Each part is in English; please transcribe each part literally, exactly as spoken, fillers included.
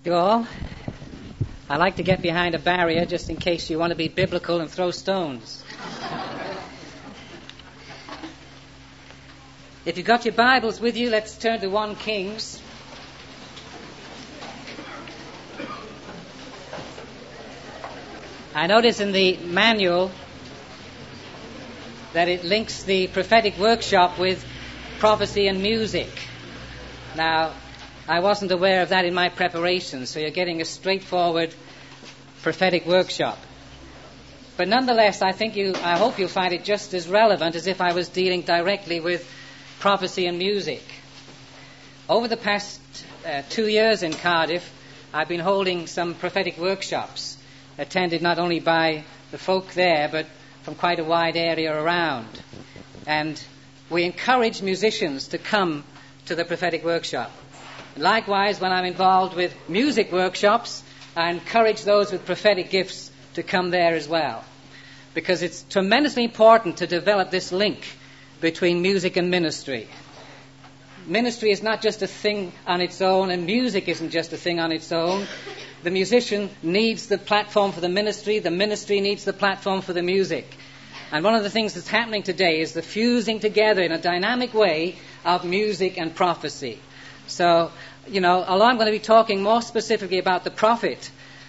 You all, I like to get behind a barrier just in case you want to be biblical and throw stones. If you've got your Bibles with you, let's turn to First Kings. I notice in the manual that it links the prophetic workshop with prophecy and music. Now, I wasn't aware of that in my preparation, so you're getting a straightforward prophetic workshop. But nonetheless, I think you, I hope you'll find it just as relevant as if I was dealing directly with prophecy and music. Over the past uh, two years in Cardiff, I've been holding some prophetic workshops, attended not only by the folk there, but from quite a wide area around. And we encourage musicians to come to the prophetic workshop. Likewise, when I'm involved with music workshops, I encourage those with prophetic gifts to come there as well. Because it's tremendously important to develop this link between music and ministry. Ministry is not just a thing on its own, and music isn't just a thing on its own. The musician needs the platform for the ministry, the ministry needs the platform for the music. And one of the things that's happening today is the fusing together in a dynamic way of music and prophecy. So, you know, although I'm going to be talking more specifically about the prophet,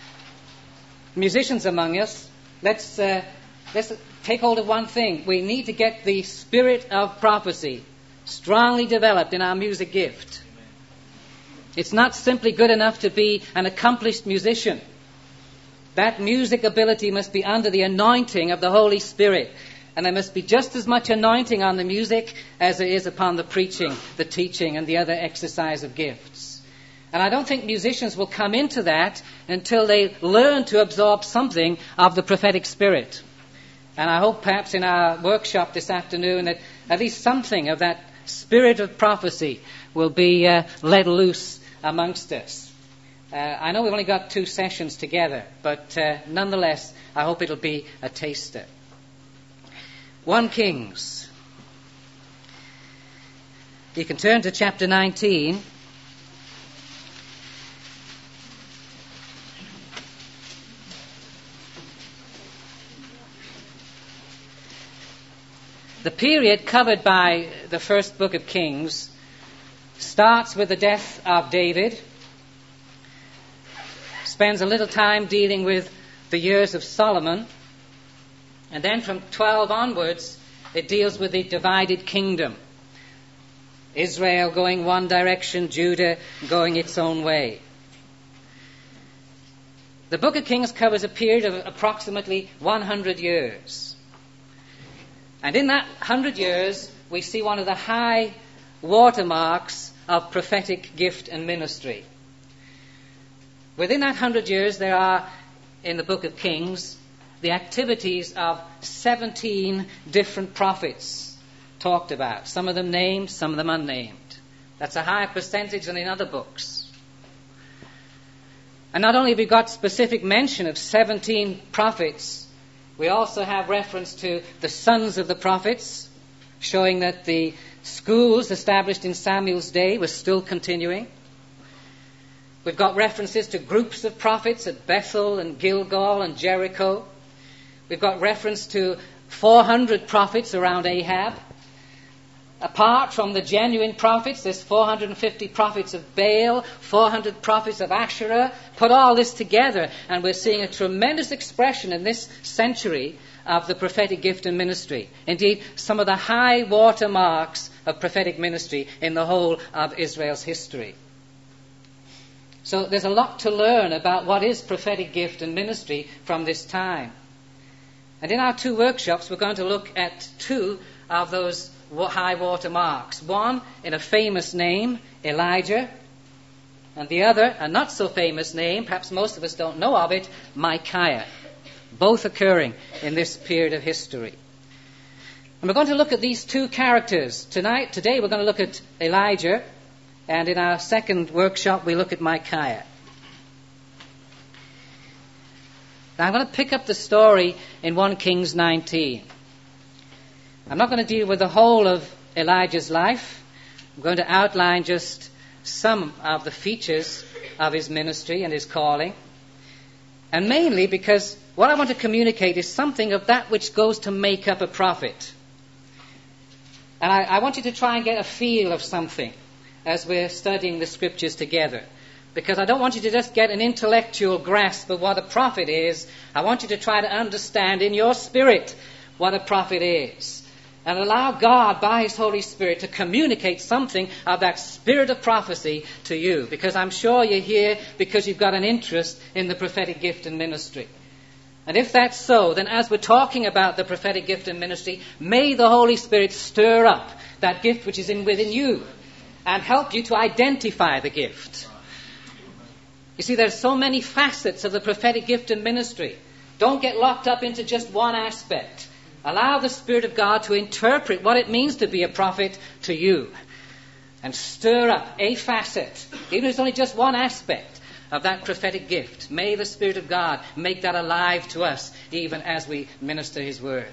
musicians among us, let's uh, let's take hold of one thing. We need to get the spirit of prophecy strongly developed in our music gift. It's not simply good enough to be an accomplished musician. That music ability must be under the anointing of the Holy Spirit. And there must be just as much anointing on the music as there is upon the preaching, the teaching, and the other exercise of gifts. And I don't think musicians will come into that until they learn to absorb something of the prophetic spirit. And I hope perhaps in our workshop this afternoon that at least something of that spirit of prophecy will be uh, let loose amongst us. Uh, I know we've only got two sessions together, but uh, nonetheless, I hope it'll be a taster. First Kings. You can turn to chapter nineteen. The period covered by the first book of Kings starts with the death of David, spends a little time dealing with the years of Solomon, and then from twelve onwards, it deals with the divided kingdom. Israel going one direction, Judah going its own way. The book of Kings covers a period of approximately one hundred years. And in that one hundred years, we see one of the high watermarks of prophetic gift and ministry. Within that one hundred years, there are, in the book of Kings, the activities of seventeen different prophets talked about. Some of them named, some of them unnamed. That's a higher percentage than in other books. And not only have we got specific mention of seventeen prophets, we also have reference to the sons of the prophets, showing that the schools established in Samuel's day were still continuing. We've got references to groups of prophets at Bethel and Gilgal and Jericho. We've got reference to four hundred prophets around Ahab. Apart from the genuine prophets, there's four hundred fifty prophets of Baal, four hundred prophets of Asherah. Put all this together, and we're seeing a tremendous expression in this century of the prophetic gift and ministry. Indeed, some of the high water marks of prophetic ministry in the whole of Israel's history. So there's a lot to learn about what is prophetic gift and ministry from this time. And in our two workshops, we're going to look at two of those high water marks. One in a famous name, Elijah, and the other, a not so famous name, perhaps most of us don't know of it, Micaiah. Both occurring in this period of history. And we're going to look at these two characters. Tonight, today we're going to look at Elijah, and in our second workshop we look at Micaiah. Now I'm going to pick up the story in First Kings nineteen. I'm not going to deal with the whole of Elijah's life. I'm going to outline just some of the features of his ministry and his calling. And mainly because what I want to communicate is something of that which goes to make up a prophet. And I, I want you to try and get a feel of something as we're studying the scriptures together. Because I don't want you to just get an intellectual grasp of what a prophet is. I want you to try to understand in your spirit what a prophet is. And allow God, by His Holy Spirit, to communicate something of that spirit of prophecy to you. Because I'm sure you're here because you've got an interest in the prophetic gift and ministry. And if that's so, then as we're talking about the prophetic gift and ministry, may the Holy Spirit stir up that gift which is in within you and help you to identify the gift. You see, there's so many facets of the prophetic gift and ministry. Don't get locked up into just one aspect. Allow the Spirit of God to interpret what it means to be a prophet to you. And stir up a facet, even if it's only just one aspect of that prophetic gift. May the Spirit of God make that alive to us, even as we minister His word.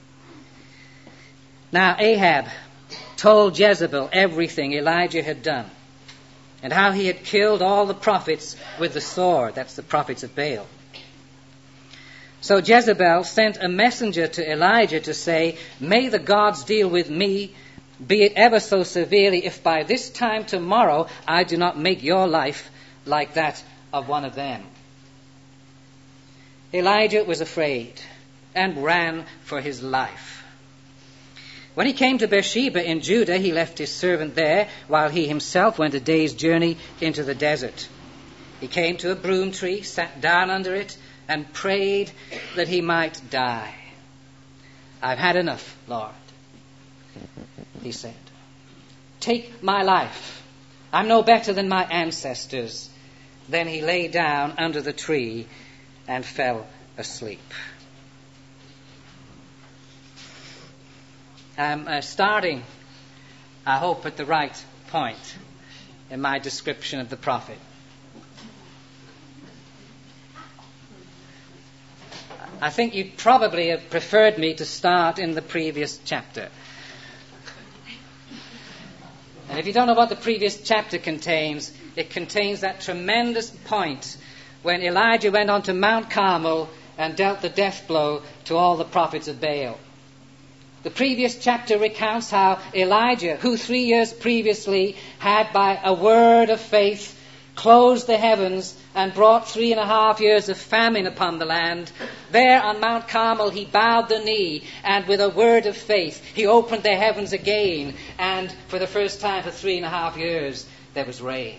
Now, Ahab told Jezebel everything Elijah had done, and how he had killed all the prophets with the sword. That's the prophets of Baal. So Jezebel sent a messenger to Elijah to say, "May the gods deal with me, be it ever so severely, if by this time tomorrow I do not make your life like that of one of them." Elijah was afraid and ran for his life. When he came to Beersheba in Judah, he left his servant there, while he himself went a day's journey into the desert. He came to a broom tree, sat down under it, and prayed that he might die. "I've had enough, Lord," he said. "Take my life. I'm no better than my ancestors." Then he lay down under the tree and fell asleep. I'm uh, starting, I hope, at the right point in my description of the prophet. I think you'd probably have preferred me to start in the previous chapter. And if you don't know what the previous chapter contains, it contains that tremendous point when Elijah went on to Mount Carmel and dealt the death blow to all the prophets of Baal. The previous chapter recounts how Elijah, who three years previously had by a word of faith closed the heavens and brought three and a half years of famine upon the land, there on Mount Carmel he bowed the knee, and with a word of faith he opened the heavens again, and for the first time for three and a half years there was rain.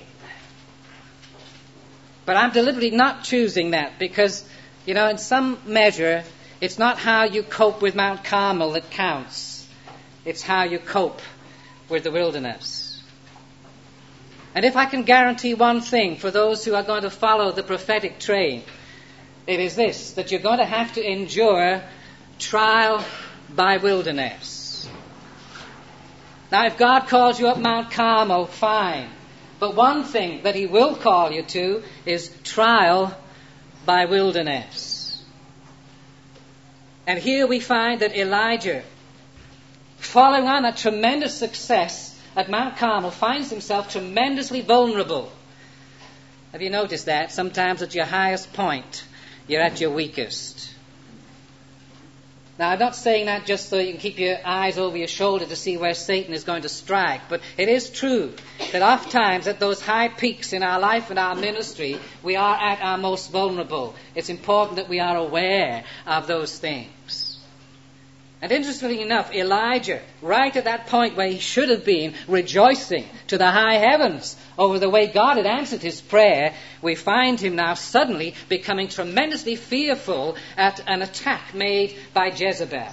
But I'm deliberately not choosing that because, you know, in some measure, it's not how you cope with Mount Carmel that counts. It's how you cope with the wilderness. And if I can guarantee one thing for those who are going to follow the prophetic train, it is this, that you're going to have to endure trial by wilderness. Now, if God calls you up Mount Carmel, fine. But one thing that He will call you to is trial by wilderness. And here we find that Elijah, following on a tremendous success at Mount Carmel, finds himself tremendously vulnerable. Have you noticed that? Sometimes at your highest point, you're at your weakest. Now, I'm not saying that just so you can keep your eyes over your shoulder to see where Satan is going to strike, but it is true that oft times at those high peaks in our life and our ministry, we are at our most vulnerable. It's important that we are aware of those things. And interestingly enough, Elijah, right at that point where he should have been rejoicing to the high heavens over the way God had answered his prayer, we find him now suddenly becoming tremendously fearful at an attack made by Jezebel.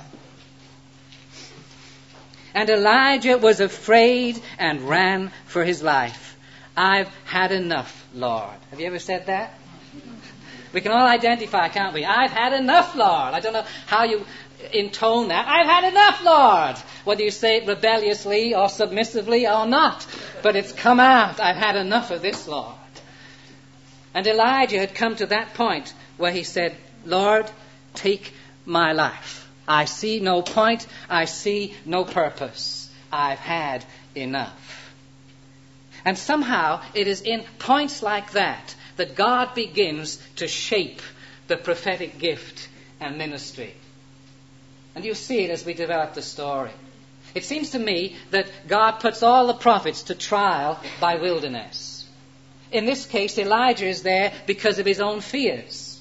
And Elijah was afraid and ran for his life. "I've had enough, Lord." Have you ever said that? We can all identify, can't we? "I've had enough, Lord." I don't know how you intone that. "I've had enough, Lord." Whether you say it rebelliously or submissively or not. But it's come out. "I've had enough of this, Lord." And Elijah had come to that point where he said, "Lord, take my life. I see no point. I see no purpose. I've had enough." And somehow it is in points like that that God begins to shape the prophetic gift and ministry. And you see it as we develop the story. It seems to me that God puts all the prophets to trial by wilderness. In this case, Elijah is there because of his own fears.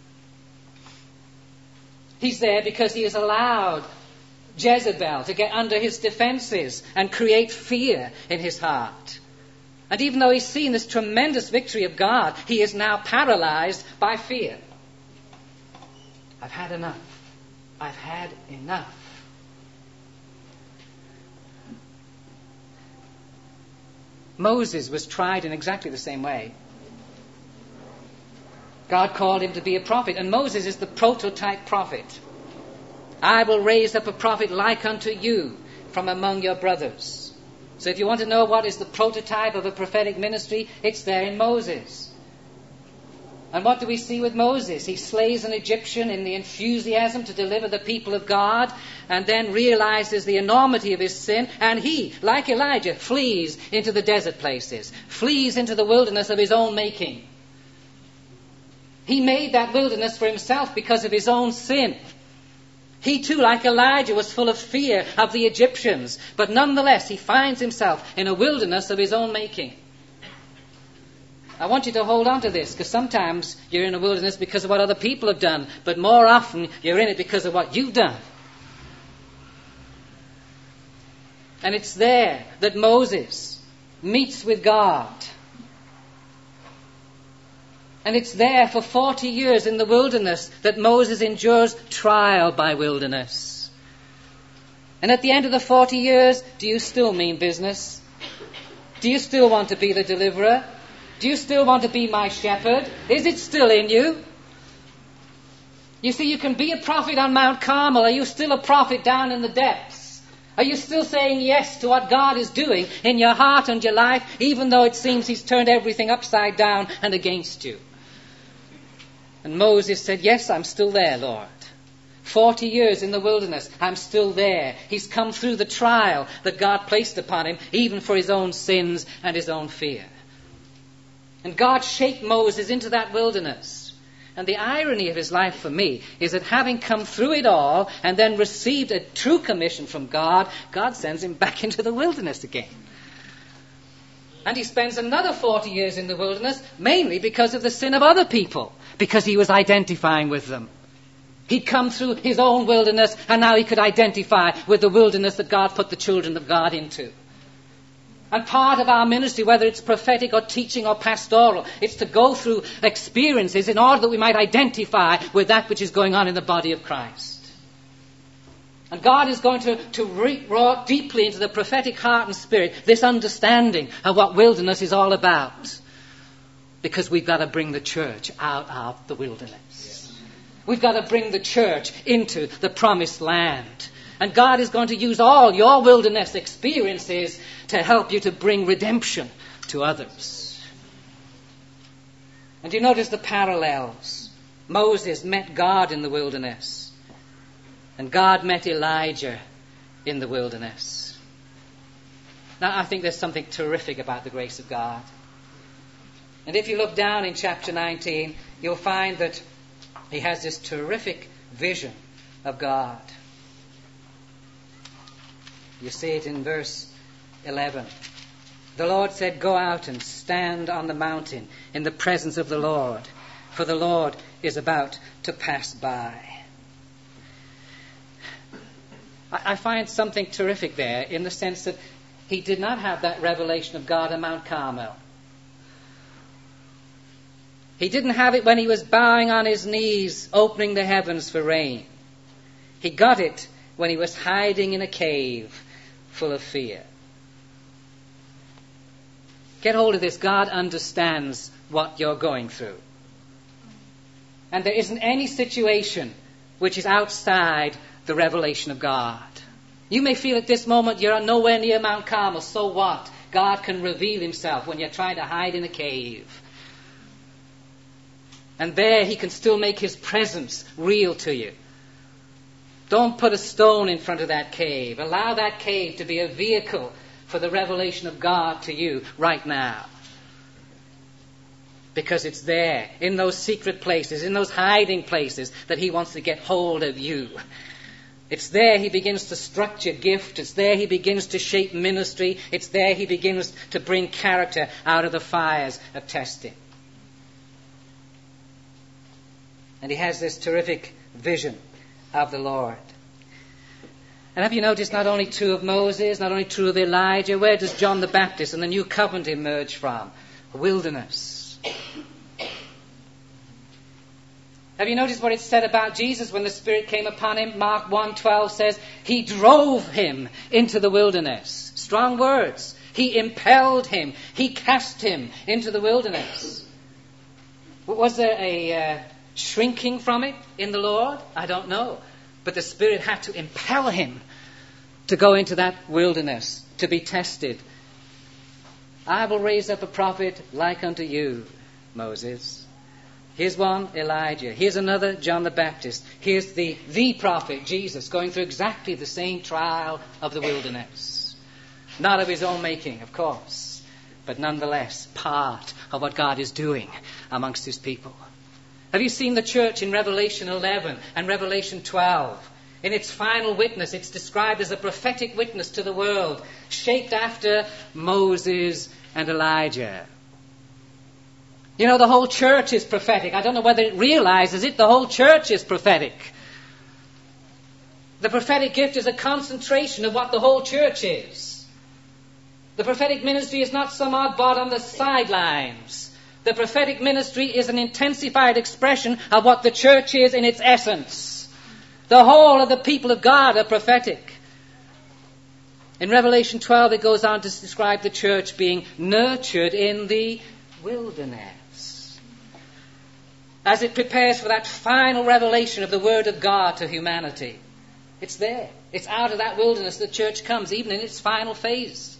He's there because he has allowed Jezebel to get under his defenses and create fear in his heart. And even though he's seen this tremendous victory of God, he is now paralyzed by fear. I've had enough. I've had enough. Moses was tried in exactly the same way. God called him to be a prophet, and Moses is the prototype prophet. I will raise up a prophet like unto you from among your brothers. So if you want to know what is the prototype of a prophetic ministry, it's there in Moses. And what do we see with Moses? He slays an Egyptian in the enthusiasm to deliver the people of God, and then realizes the enormity of his sin, and he, like Elijah, flees into the desert places, flees into the wilderness of his own making. He made that wilderness for himself because of his own sin. He too, like Elijah, was full of fear of the Egyptians, but nonetheless he finds himself in a wilderness of his own making. I want you to hold on to this, because sometimes you're in a wilderness because of what other people have done, but more often you're in it because of what you've done. And it's there that Moses meets with God. And it's there for forty years in the wilderness that Moses endures trial by wilderness. And at the end of the forty years, do you still mean business? Do you still want to be the deliverer? Do you still want to be my shepherd? Is it still in you? You see, you can be a prophet on Mount Carmel. Are you still a prophet down in the depths? Are you still saying yes to what God is doing in your heart and your life, even though it seems he's turned everything upside down and against you? And Moses said, yes, I'm still there, Lord. Forty years in the wilderness, I'm still there. He's come through the trial that God placed upon him, even for his own sins and his own fear. And God shaped Moses into that wilderness. And the irony of his life for me is that having come through it all and then received a true commission from God, God sends him back into the wilderness again. And he spends another forty years in the wilderness, mainly because of the sin of other people, because he was identifying with them. He'd come through his own wilderness, and now he could identify with the wilderness that God put the children of God into. And part of our ministry, whether it's prophetic or teaching or pastoral, it's to go through experiences in order that we might identify with that which is going on in the body of Christ. And God is going to, to re- roar deeply into the prophetic heart and spirit this understanding of what wilderness is all about. Because we've got to bring the church out of the wilderness. We've got to bring the church into the promised land. And God is going to use all your wilderness experiences to help you to bring redemption to others. And you notice the parallels. Moses met God in the wilderness, and God met Elijah in the wilderness. Now, I think there's something terrific about the grace of God. And if you look down in chapter nineteen, you'll find that he has this terrific vision of God. You see it in verse eleven. The Lord said, go out and stand on the mountain in the presence of the Lord, for the Lord is about to pass by. I find something terrific there in the sense that he did not have that revelation of God on Mount Carmel. He didn't have it when he was bowing on his knees, opening the heavens for rain. He got it when he was hiding in a cave full of fear. Get hold of this. God understands what you're going through. And there isn't any situation which is outside the revelation of God. You may feel at this moment you're nowhere near Mount Carmel. So what? God can reveal himself when you're trying to hide in a cave. And there he can still make his presence real to you. Don't put a stone in front of that cave. Allow that cave to be a vehicle for the revelation of God to you right now. Because it's there, in those secret places, in those hiding places, that he wants to get hold of you. It's there he begins to structure gift. It's there he begins to shape ministry. It's there he begins to bring character out of the fires of testing. And he has this terrific vision of the Lord. And have you noticed not only true of Moses, not only true of Elijah, where does John the Baptist and the new covenant emerge from? Wilderness. Have you noticed what it said about Jesus when the Spirit came upon him? Mark one twelve says, he drove him into the wilderness. Strong words. He impelled him. He cast him into the wilderness. Was there a uh, shrinking from it in the Lord? I don't know. But the Spirit had to impel him to go into that wilderness, to be tested. I will raise up a prophet like unto you, Moses. Here's one, Elijah. Here's another, John the Baptist. Here's the, the prophet, Jesus, going through exactly the same trial of the wilderness. Not of his own making, of course, but nonetheless part of what God is doing amongst his people. Have you seen the church in Revelation eleven and Revelation twelve? In its final witness, it's described as a prophetic witness to the world, shaped after Moses and Elijah. You know, the whole church is prophetic. I don't know whether it realizes it. The whole church is prophetic. The prophetic gift is a concentration of what the whole church is. The prophetic ministry is not some oddball on the sidelines. The prophetic ministry is an intensified expression of what the church is in its essence. The whole of the people of God are prophetic. In Revelation twelve, it goes on to describe the church being nurtured in the wilderness, as it prepares for that final revelation of the Word of God to humanity. It's there. It's out of that wilderness the church comes, even in its final phase.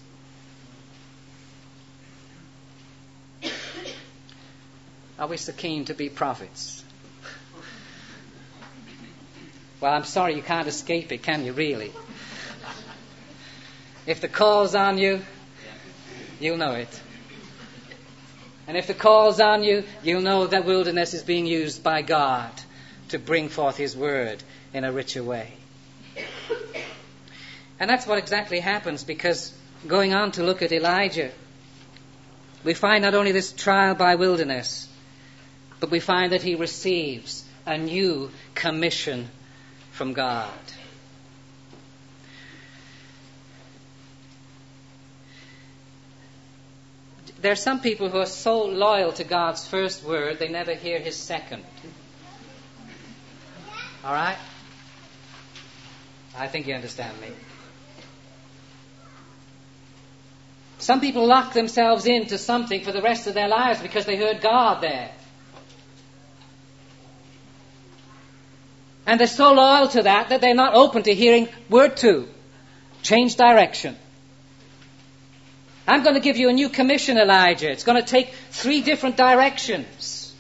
Are we so keen to be prophets? Well, I'm sorry you can't escape it, can you, really? If the call's on you, you'll know it. And if the call's on you, you'll know that wilderness is being used by God to bring forth his word in a richer way. And that's what exactly happens, because going on to look at Elijah, we find not only this trial by wilderness, but we find that he receives a new commission from God. There are some people who are so loyal to God's first word, they never hear his second. All right? I think you understand me. Some people lock themselves into something for the rest of their lives because they heard God there. And they're so loyal to that that they're not open to hearing word two. Change direction. I'm going to give you a new commission, Elijah. It's going to take three different directions.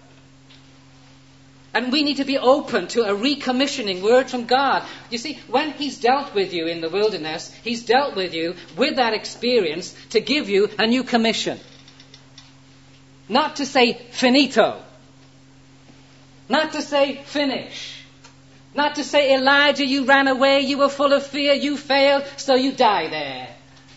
And we need to be open to a recommissioning word from God. You see, when he's dealt with you in the wilderness, he's dealt with you with that experience to give you a new commission. Not to say finito. Not to say finish. Not to say, Elijah, you ran away, you were full of fear, you failed, so you die there.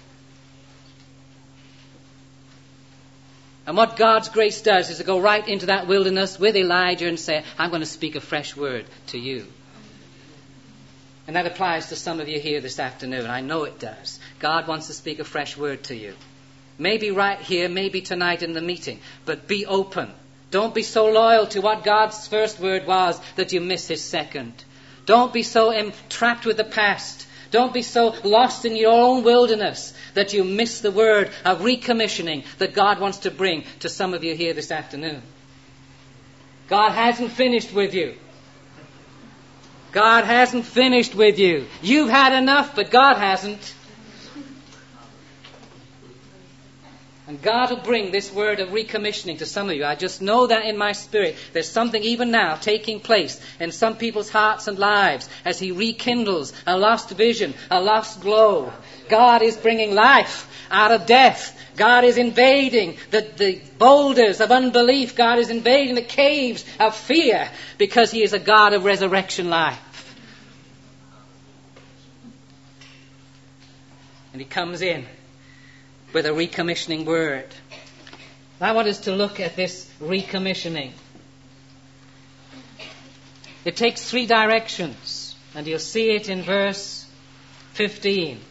And what God's grace does is to go right into that wilderness with Elijah and say, I'm going to speak a fresh word to you. And that applies to some of you here this afternoon. I know it does. God wants to speak a fresh word to you. Maybe right here, maybe tonight in the meeting. But be open. Don't be so loyal to what God's first word was that you miss his second. Don't be so entrapped with the past. Don't be so lost in your own wilderness that you miss the word of recommissioning that God wants to bring to some of you here this afternoon. God hasn't finished with you. God hasn't finished with you. You've had enough, but God hasn't. And God will bring this word of recommissioning to some of you. I just know that in my spirit. There's something even now taking place in some people's hearts and lives as He rekindles a lost vision, a lost glow. God is bringing life out of death. God is invading the, the boulders of unbelief. God is invading the caves of fear because He is a God of resurrection life. And He comes in with a recommissioning word. I want us to look at this recommissioning. It takes three directions, and you'll see it in verse fifteen.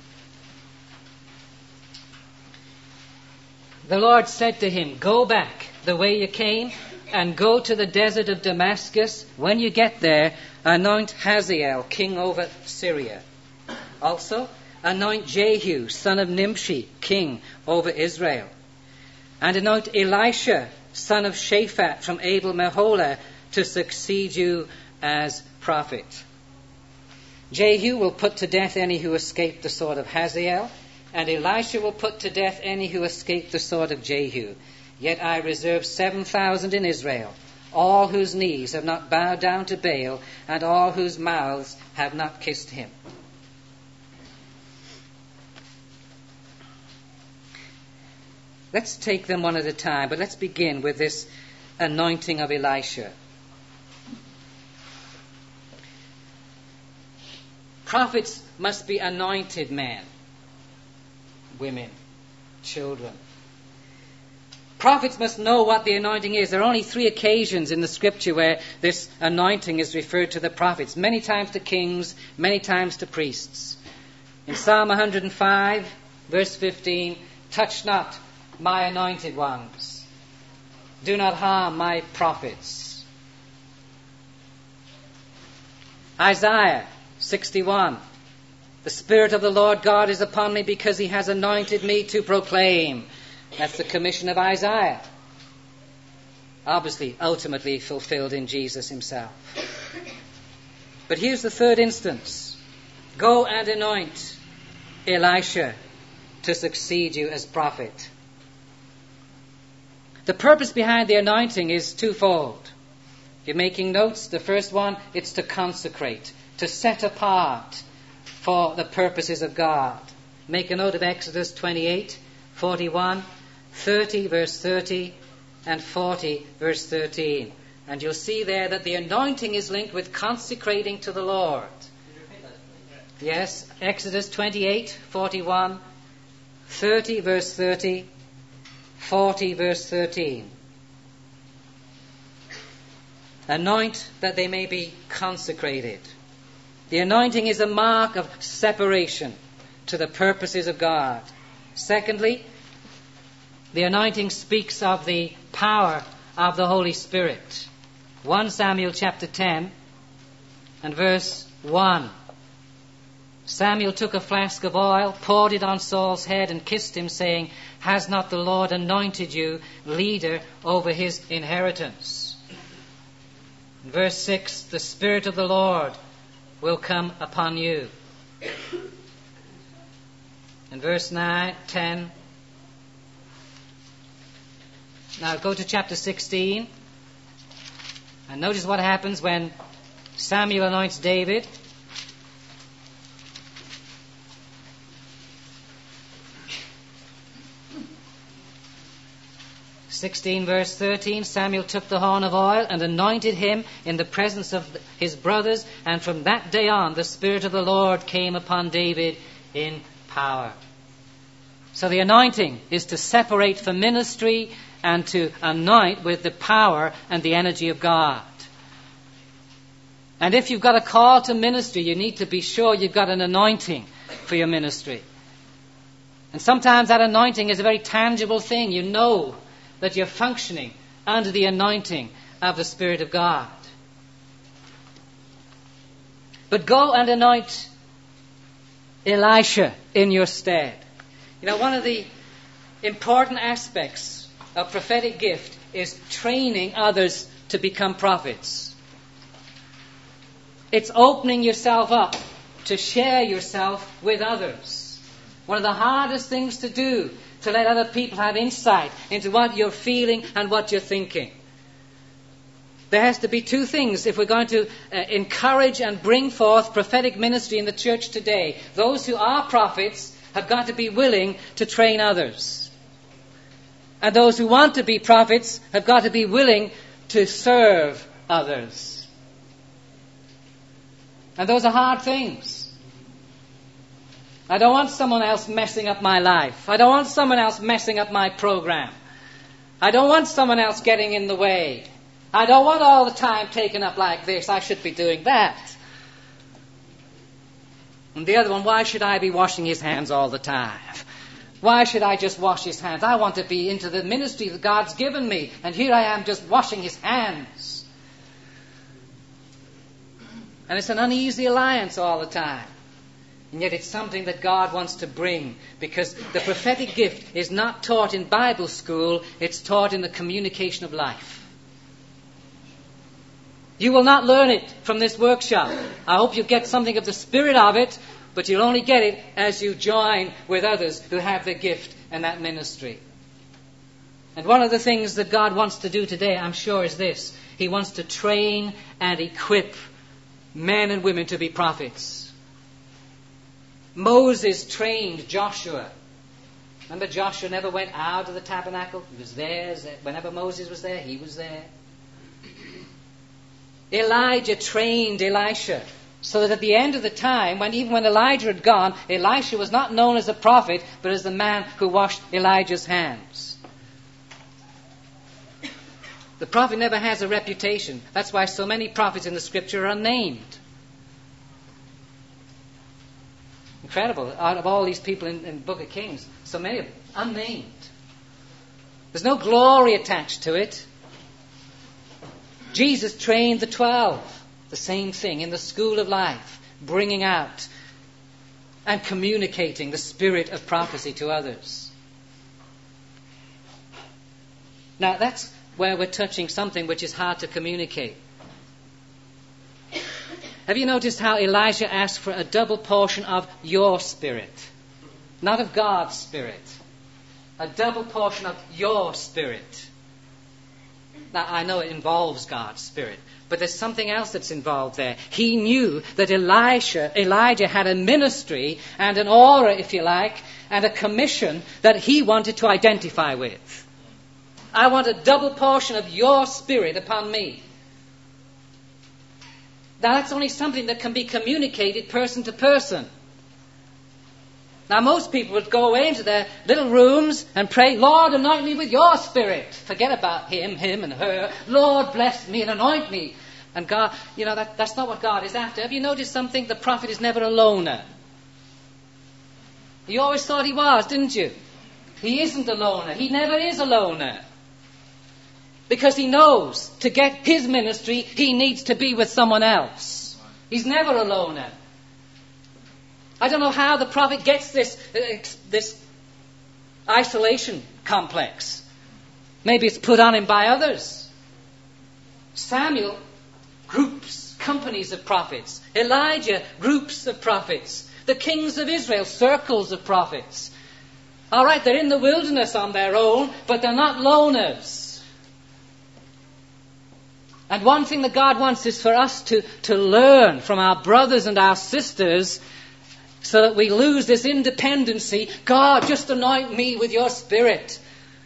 The Lord said to him, "Go back the way you came, and go to the desert of Damascus. When you get there, anoint Hazael, king over Syria. Also, anoint Jehu, son of Nimshi, king over Israel. And anoint Elisha, son of Shaphat, from Abel Meholah, to succeed you as prophet. Jehu will put to death any who escaped the sword of Hazael, and Elisha will put to death any who escaped the sword of Jehu. Yet I reserve seven thousand in Israel, all whose knees have not bowed down to Baal, and all whose mouths have not kissed him." Let's take them one at a time, but let's begin with this anointing of Elisha. Prophets must be anointed men, women, children. Prophets must know what the anointing is. There are only three occasions in the scripture where this anointing is referred to the prophets. Many times to kings, many times to priests. In Psalm one hundred five, verse fifteen, "Touch not my anointed ones. Do not harm my prophets." Isaiah sixty-one, "The Spirit of the Lord God is upon me because He has anointed me to proclaim." That's the commission of Isaiah. Obviously, ultimately fulfilled in Jesus Himself. But here's the third instance. "Go and anoint Elisha to succeed you as prophet." The purpose behind the anointing is twofold. If you're making notes, the first one, it's to consecrate, to set apart for the purposes of God. Make a note of Exodus twenty-eight, forty-one, thirty, verse thirty, and forty, verse thirteen. And you'll see there that the anointing is linked with consecrating to the Lord. Yes, Exodus twenty-eight, forty-one, thirty, verse thirty, forty, verse thirteen. Anoint that they may be consecrated. The anointing is a mark of separation to the purposes of God. Secondly, the anointing speaks of the power of the Holy Spirit. First Samuel chapter ten and verse one. Samuel took a flask of oil, poured it on Saul's head, and kissed him, saying, "Has not the Lord anointed you leader over his inheritance?" In verse six, "The Spirit of the Lord will come upon you." In verse nine, ten. Now go to chapter sixteen, and notice what happens when Samuel anoints David. sixteen verse thirteen, "Samuel took the horn of oil and anointed him in the presence of his brothers, and from that day on the Spirit of the Lord came upon David in power." So the anointing is to separate for ministry and to anoint with the power and the energy of God. And if you've got a call to ministry, you need to be sure you've got an anointing for your ministry. And sometimes that anointing is a very tangible thing. You know that you're functioning under the anointing of the Spirit of God. But go and anoint Elisha in your stead. You know, one of the important aspects of prophetic gift is training others to become prophets. It's opening yourself up to share yourself with others. One of the hardest things to do to let other people have insight into what you're feeling and what you're thinking. There has to be two things if we're going to uh, encourage and bring forth prophetic ministry in the church today. Those who are prophets have got to be willing to train others. And those who want to be prophets have got to be willing to serve others. And those are hard things. I don't want someone else messing up my life. I don't want someone else messing up my program. I don't want someone else getting in the way. I don't want all the time taken up like this. I should be doing that. And the other one, why should I be washing his hands all the time? Why should I just wash his hands? I want to be into the ministry that God's given me. And here I am just washing his hands. And it's an uneasy alliance all the time. And yet it's something that God wants to bring, because the prophetic gift is not taught in Bible school, it's taught in the communication of life. You will not learn it from this workshop. I hope you get something of the spirit of it, but you'll only get it as you join with others who have the gift and that ministry. And one of the things that God wants to do today, I'm sure, is this. He wants to train and equip men and women to be prophets. Moses trained Joshua. Remember, Joshua never went out of the tabernacle. He was there. Whenever Moses was there, he was there. Elijah trained Elisha, so that at the end of the time, when even when Elijah had gone, Elisha was not known as a prophet, but as the man who washed Elijah's hands. The prophet never has a reputation. That's why so many prophets in the Scripture are unnamed. Incredible. Out of all these people in, in the Book of Kings, so many of them unnamed. There's no glory attached to it. Jesus trained the twelve. The same thing in the school of life, bringing out and communicating the spirit of prophecy to others. Now that's where we're touching something which is hard to communicate. Have you noticed how Elijah asked for a double portion of your spirit? Not of God's spirit. A double portion of your spirit. Now, I know it involves God's Spirit, but there's something else that's involved there. He knew that Elisha, Elijah had a ministry and an aura, if you like, and a commission that he wanted to identify with. I want a double portion of your Spirit upon me. Now, that's only something that can be communicated person to person. Now, most people would go away into their little rooms and pray, Lord, anoint me with your Spirit. Forget about him, him and her. Lord, bless me and anoint me. And God, you know, that, that's not what God is after. Have you noticed something? The prophet is never a loner. You always thought he was, didn't you? He isn't a loner. He never is a loner. Because he knows to get his ministry, he needs to be with someone else. He's never a loner. I don't know how the prophet gets this, uh, this isolation complex. Maybe it's put on him by others. Samuel, groups, companies of prophets. Elijah, groups of prophets. The kings of Israel, circles of prophets. All right, they're in the wilderness on their own, but they're not loners. And one thing that God wants is for us to, to learn from our brothers and our sisters, so that we lose this independency. God, just anoint me with your Spirit.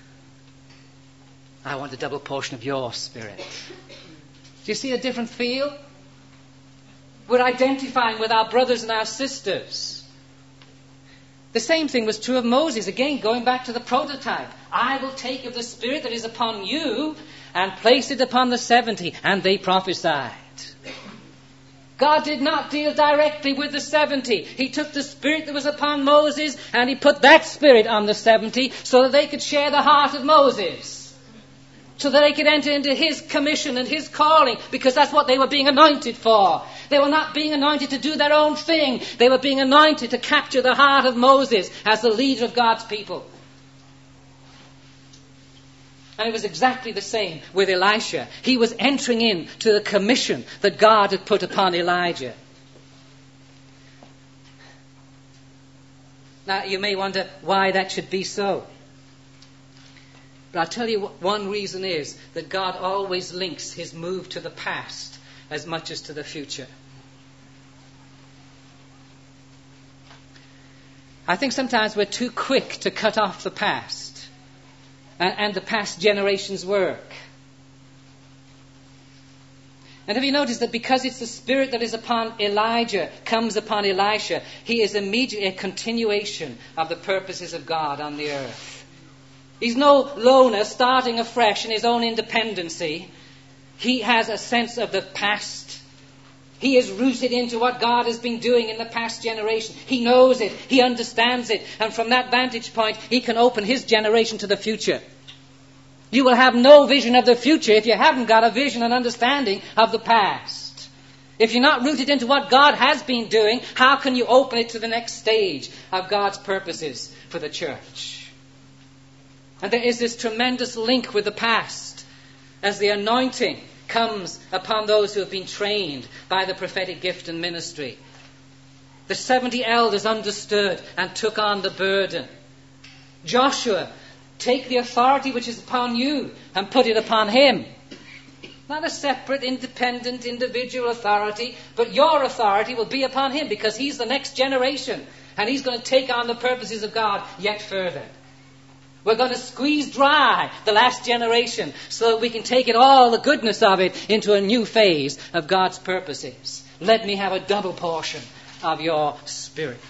I want a double portion of your Spirit. Do you see a different feel? We're identifying with our brothers and our sisters. The same thing was true of Moses. Again, going back to the prototype. I will take of the Spirit that is upon you and place it upon the seventy. And they prophesied. God did not deal directly with the seventy. He took the Spirit that was upon Moses and he put that Spirit on the seventy so that they could share the heart of Moses. So that they could enter into his commission and his calling, because that's what they were being anointed for. They were not being anointed to do their own thing. They were being anointed to capture the heart of Moses as the leader of God's people. And it was exactly the same with Elisha. He was entering into the commission that God had put upon Elijah. Now, you may wonder why that should be so. But I'll tell you what one reason is, that God always links his move to the past as much as to the future. I think sometimes we're too quick to cut off the past and, and the past generation's work. And have you noticed that because it's the Spirit that is upon Elijah, comes upon Elisha, he is immediately a continuation of the purposes of God on the earth. He's no loner starting afresh in his own independency. He has a sense of the past. He is rooted into what God has been doing in the past generation. He knows it. He understands it. And from that vantage point, he can open his generation to the future. You will have no vision of the future if you haven't got a vision and understanding of the past. If you're not rooted into what God has been doing, how can you open it to the next stage of God's purposes for the church? And there is this tremendous link with the past as the anointing comes upon those who have been trained by the prophetic gift and ministry. The seventy elders understood and took on the burden. Joshua, take the authority which is upon you and put it upon him. Not a separate, independent, individual authority, but your authority will be upon him because he's the next generation and he's going to take on the purposes of God yet further. We're going to squeeze dry the last generation so that we can take it, all the goodness of it, into a new phase of God's purposes. Let me have a double portion of your Spirit.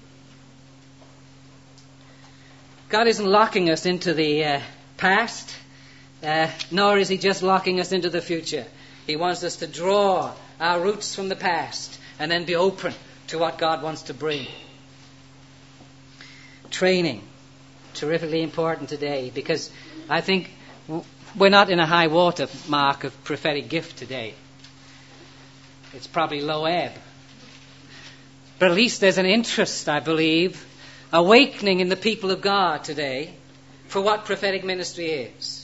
God isn't locking us into the uh, past, uh, nor is he just locking us into the future. He wants us to draw our roots from the past and then be open to what God wants to bring. Training. Terrifically important today, because I think we're not in a high water mark of prophetic gift today. It's probably low ebb. But at least there's an interest, I believe, awakening in the people of God today for what prophetic ministry is.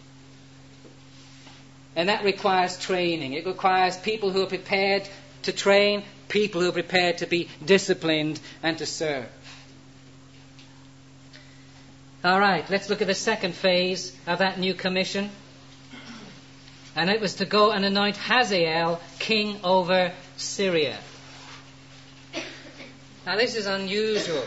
And that requires training. It requires people who are prepared to train, people who are prepared to be disciplined and to serve. All right, let's look at the second phase of that new commission. And it was to go and anoint Hazael king over Syria. Now this is unusual,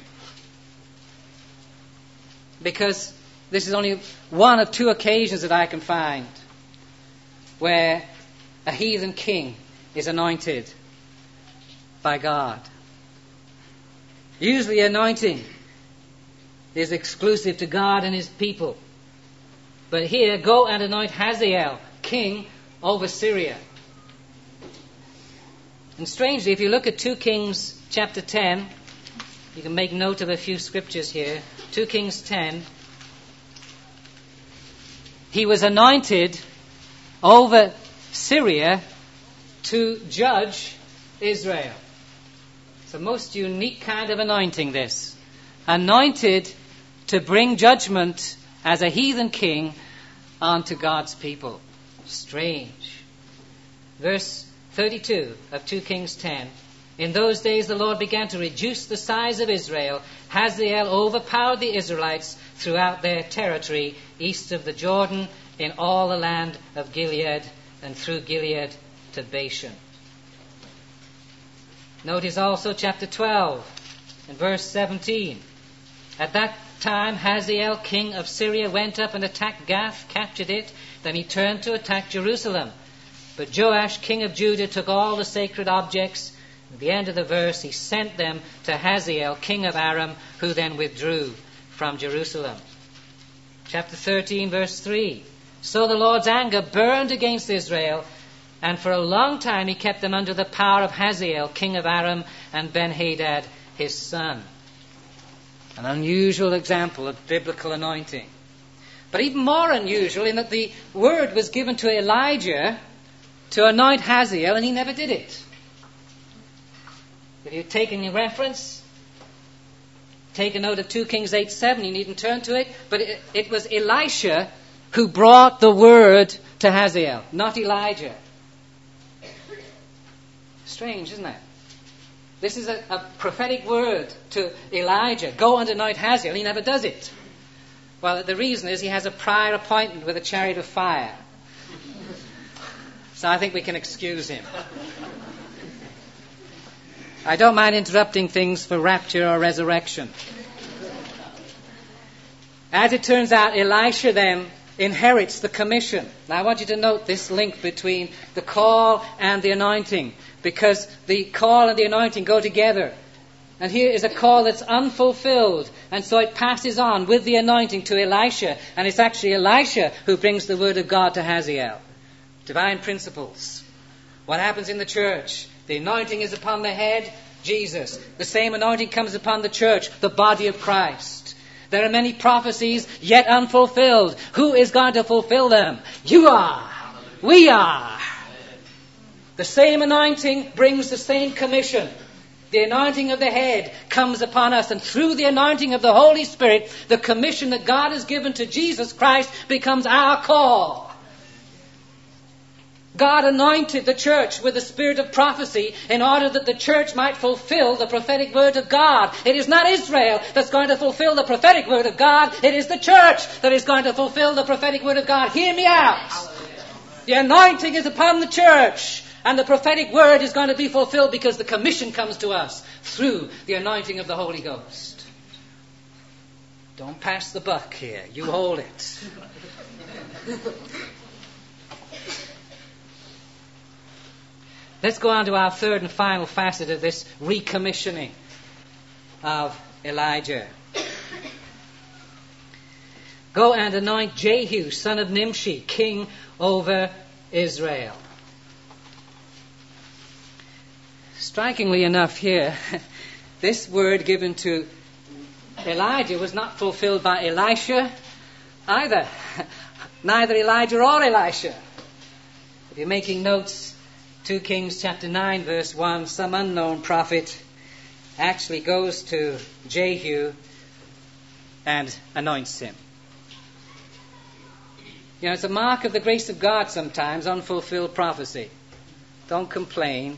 because this is only one of two occasions that I can find where a heathen king is anointed by God. Usually anointing is exclusive to God and his people. But here, go and anoint Hazael king over Syria. And strangely, if you look at Second Kings chapter ten, you can make note of a few scriptures here. Second Kings ten. He was anointed over Syria to judge Israel. It's a most unique kind of anointing, this. Anointed to bring judgment as a heathen king onto God's people. Strange. Verse thirty-two of Second Kings ten. In those days the Lord began to reduce the size of Israel. Hazael overpowered the Israelites throughout their territory east of the Jordan, in all the land of Gilead, and through Gilead to Bashan. Notice also chapter twelve and verse seventeen. At that time Hazael king of Syria went up and attacked Gath, captured it. Then he turned to attack Jerusalem. But Joash king of Judah took all the sacred objects. At the end of the verse, he sent them to Hazael king of Aram, who then withdrew from Jerusalem. Chapter thirteen, verse three. So the Lord's anger burned against Israel, and for a long time he kept them under the power of Hazael king of Aram and Ben-Hadad his son. An unusual example of biblical anointing. But even more unusual in that the word was given to Elijah to anoint Hazael, and he never did it. If you're taking a reference, take a note of Second Kings eight seven. You needn't turn to it. But it, it was Elisha who brought the word to Hazael, not Elijah. Strange, isn't it? This is a, a prophetic word to Elijah. Go and anoint Hazael. He never does it. Well, the reason is he has a prior appointment with a chariot of fire. So I think we can excuse him. I don't mind interrupting things for rapture or resurrection. As it turns out, Elisha then inherits the commission. Now I want you to note this link between the call and the anointing, because the call and the anointing go together. And here is a call that's unfulfilled, and so it passes on with the anointing to Elisha, and it's actually Elisha who brings the word of God to Hazael. Divine principles. What happens in the church? The anointing is upon the head, Jesus. The same anointing comes upon the church, the body of Christ. There are many prophecies yet unfulfilled. Who is going to fulfill them? You are. We are. The same anointing brings the same commission. The anointing of the head comes upon us, and through the anointing of the Holy Spirit, the commission that God has given to Jesus Christ becomes our call. God anointed the church with the spirit of prophecy in order that the church might fulfill the prophetic word of God. It is not Israel that's going to fulfill the prophetic word of God. It is the church that is going to fulfill the prophetic word of God. Hear me out. The anointing is upon the church, and the prophetic word is going to be fulfilled because the commission comes to us through the anointing of the Holy Ghost. Don't pass the buck here. You hold it. Let's go on to our third and final facet of this recommissioning of Elijah. Go and anoint Jehu, son of Nimshi, king over Israel. Strikingly enough here, this word given to Elijah was not fulfilled by Elisha either. Neither Elijah or Elisha. If you're making notes, Second Kings chapter nine verse one, some unknown prophet actually goes to Jehu and anoints him. You know, it's a mark of the grace of God sometimes, unfulfilled prophecy. Don't complain.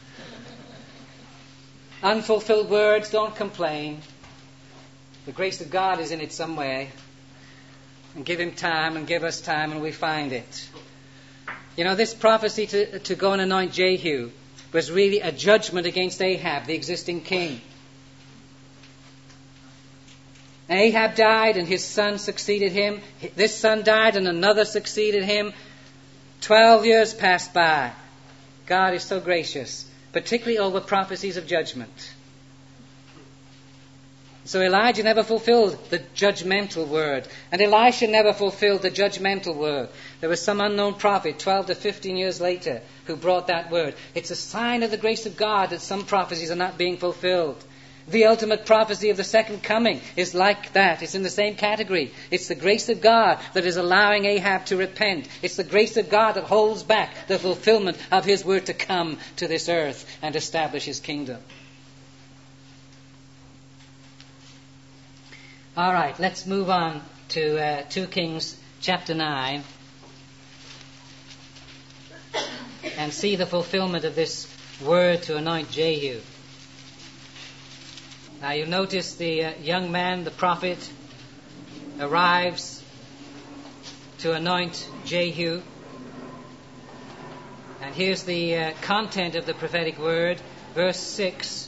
Unfulfilled words, don't complain. The grace of God is in it some way. And give him time and give us time and we find it. You know, this prophecy to, to go and anoint Jehu was really a judgment against Ahab, the existing king. Ahab died and his son succeeded him. This son died and another succeeded him. Twelve years passed by. God is so gracious, particularly over prophecies of judgment. So Elijah never fulfilled the judgmental word. And Elisha never fulfilled the judgmental word. There was some unknown prophet twelve to fifteen years later who brought that word. It's a sign of the grace of God that some prophecies are not being fulfilled. The ultimate prophecy of the second coming is like that. It's in the same category. It's the grace of God that is allowing Ahab to repent. It's the grace of God that holds back the fulfillment of his word to come to this earth and establish his kingdom. All right, let's move on to uh, Second Kings chapter nine and see the fulfillment of this word to anoint Jehu. Now you notice the uh, young man, the prophet, arrives to anoint Jehu. And here's the uh, content of the prophetic word, verse six.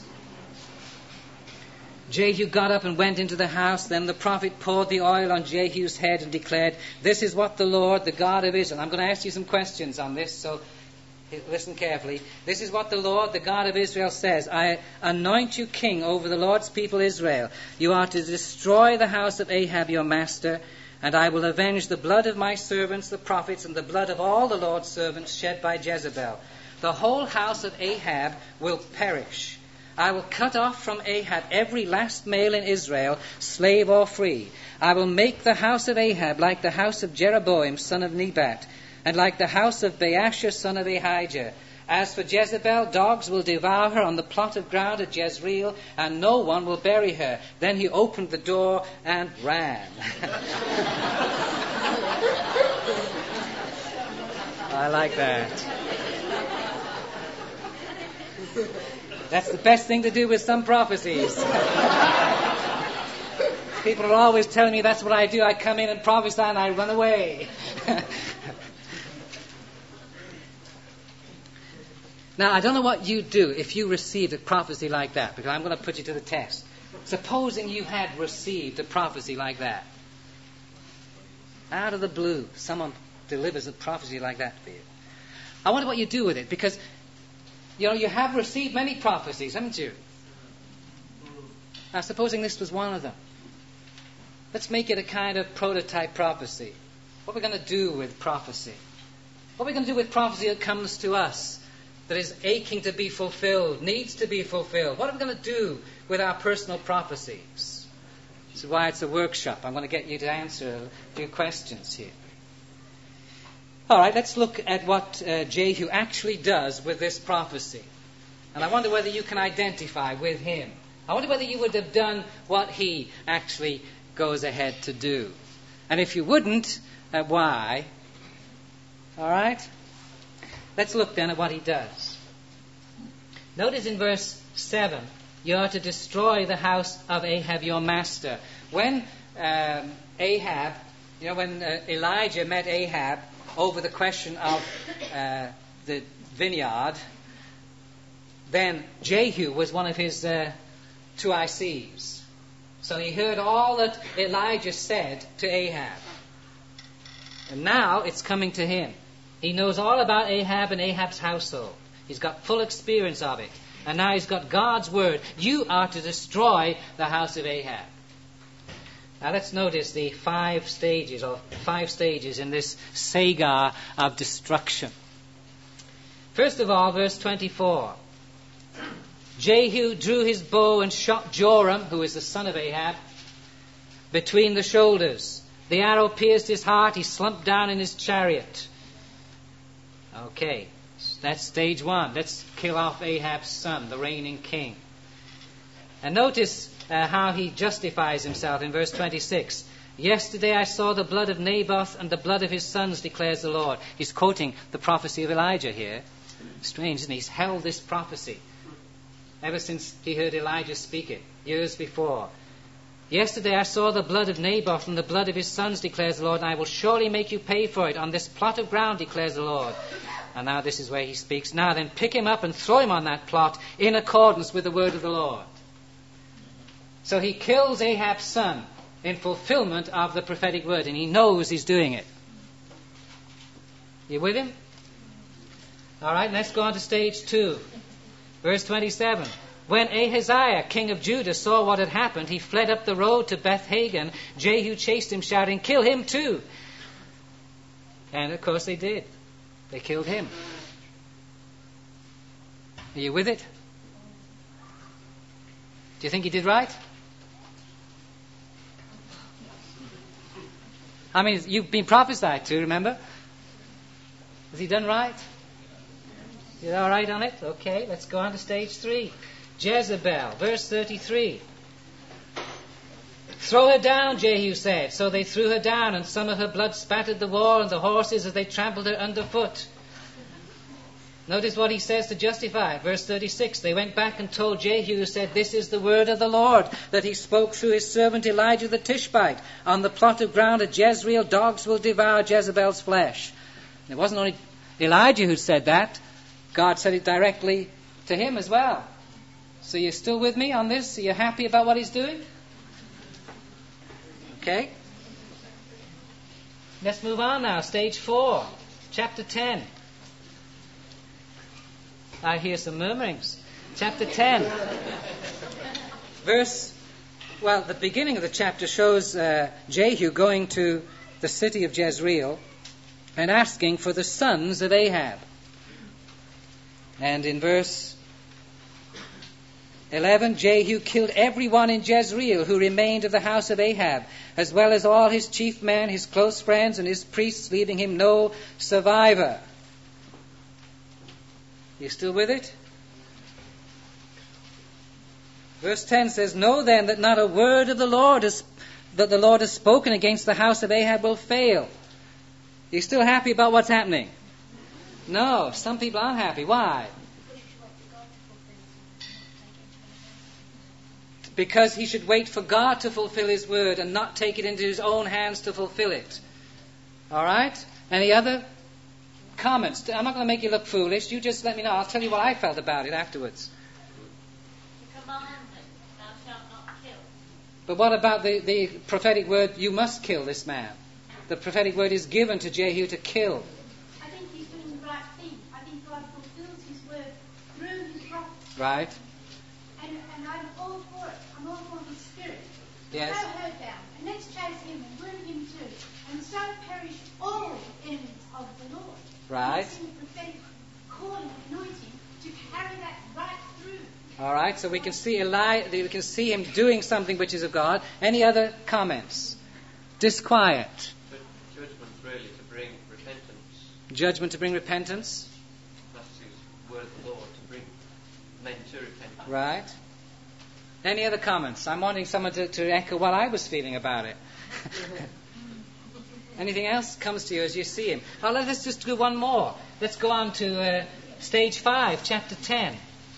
Jehu got up and went into the house. Then the prophet poured the oil on Jehu's head and declared, "This is what the Lord, the God of Israel..." I'm going to ask you some questions on this, so listen carefully. "This is what the Lord, the God of Israel says. I anoint you king over the Lord's people Israel. You are to destroy the house of Ahab your master, and I will avenge the blood of my servants, the prophets, and the blood of all the Lord's servants shed by Jezebel. The whole house of Ahab will perish. I will cut off from Ahab every last male in Israel, slave or free. I will make the house of Ahab like the house of Jeroboam, son of Nebat, and like the house of Baasha, son of Ahijah. As for Jezebel, dogs will devour her on the plot of ground at Jezreel, and no one will bury her." Then he opened the door and ran. I like that. That's the best thing to do with some prophecies. People are always telling me that's what I do. I come in and prophesy and I run away. Now, I don't know what you'd do if you received a prophecy like that, because I'm going to put you to the test. Supposing you had received a prophecy like that. Out of the blue, someone delivers a prophecy like that for you. I wonder what you do with it, because, you know, you have received many prophecies, haven't you? Now, supposing this was one of them. Let's make it a kind of prototype prophecy. What are we going to do with prophecy? What are we going to do with prophecy that comes to us, that is aching to be fulfilled, needs to be fulfilled? What are we going to do with our personal prophecies? This is why it's a workshop. I'm going to get you to answer a few questions here. All right, let's look at what uh, Jehu actually does with this prophecy. And I wonder whether you can identify with him. I wonder whether you would have done what he actually goes ahead to do. And if you wouldn't, uh, why? All right? Let's look then at what he does. Notice in verse seven, you are to destroy the house of Ahab your master. When um, Ahab, you know, when uh, Elijah met Ahab over the question of uh, the vineyard, then Jehu was one of his uh, two I Cs. So he heard all that Elijah said to Ahab. And now it's coming to him. He knows all about Ahab and Ahab's household. He's got full experience of it. And now he's got God's word. You are to destroy the house of Ahab. Now let's notice the five stages, or five stages in this saga of destruction. First of all, verse twenty-four. Jehu drew his bow and shot Joram, who is the son of Ahab, between the shoulders. The arrow pierced his heart. He slumped down in his chariot. Okay, that's stage one. Let's kill off Ahab's son, the reigning king. And notice uh, how he justifies himself in verse twenty-six. Yesterday I saw the blood of Naboth and the blood of his sons, declares the Lord. He's quoting the prophecy of Elijah here. Strange, isn't he? He's held this prophecy ever since he heard Elijah speak it, years before. Yesterday I saw the blood of Naboth and the blood of his sons, declares the Lord, and I will surely make you pay for it on this plot of ground, declares the Lord. And now this is where he speaks. Now then, pick him up and throw him on that plot in accordance with the word of the Lord. So he kills Ahab's son in fulfillment of the prophetic word, and he knows he's doing it. You with him? All right, let's go on to stage two. Verse twenty-seven. When Ahaziah, king of Judah, saw what had happened, he fled up the road to Beth-Hagan. Jehu chased him, shouting, "Kill him too!" And of course they did. They killed him. Are you with it? Do you think he did right? I mean, you've been prophesied to, remember? Has he done right? Is all right on it? Okay, let's go on to stage three. Jezebel, verse thirty-three. Throw her down, Jehu said. So they threw her down, and some of her blood spattered the wall and the horses as they trampled her underfoot. Notice what he says to justify it. Verse thirty-six. They went back and told Jehu, who said, "This is the word of the Lord, that he spoke through his servant Elijah the Tishbite. On the plot of ground at Jezreel, dogs will devour Jezebel's flesh." And it wasn't only Elijah who said that. God said it directly to him as well. So you're still with me on this? Are you happy about what he's doing? Okay. Let's move on now. Stage four. Chapter ten. I hear some murmurings. Chapter ten. Verse, well, the beginning of the chapter shows uh, Jehu going to the city of Jezreel and asking for the sons of Ahab. And in verse eleven, Jehu killed everyone in Jezreel who remained of the house of Ahab, as well as all his chief men, his close friends, and his priests, leaving him no survivor. You still with it? Verse ten says, "Know then that not a word of the Lord is, that the Lord has spoken against the house of Ahab will fail." You still happy about what's happening? No, some people aren't happy. Why? because he should wait for God to fulfill his word and not take it into his own hands to fulfill it. All right? Any other comments? I'm not going to make you look foolish. You just let me know. I'll tell you what I felt about it afterwards. The commandment, thou shalt not kill. But what about the, the prophetic word, you must kill this man? The prophetic word is given to Jehu to kill. I think he's doing the right thing. I think God fulfills his word through his prophet. Right? And, and I'm all for it. I'm all for his spirit. Yes. Throw her down, and let's chase him and wound him too. And so perish all the enemies of the Lord. Right. He's in the prophetic calling, anointing, to carry that right through. All right, so we can see Eli, we can see him doing something which is of God. Any other comments? Disquiet. But judgment's really to bring repentance. Judgment to bring repentance. That's his word of the Lord, to bring men to repentance. Right. Any other comments? I'm wanting someone to, to echo what I was feeling about it. Anything else comes to you as you see him? Oh, let's just do one more. Let's go on to uh, stage five, chapter ten.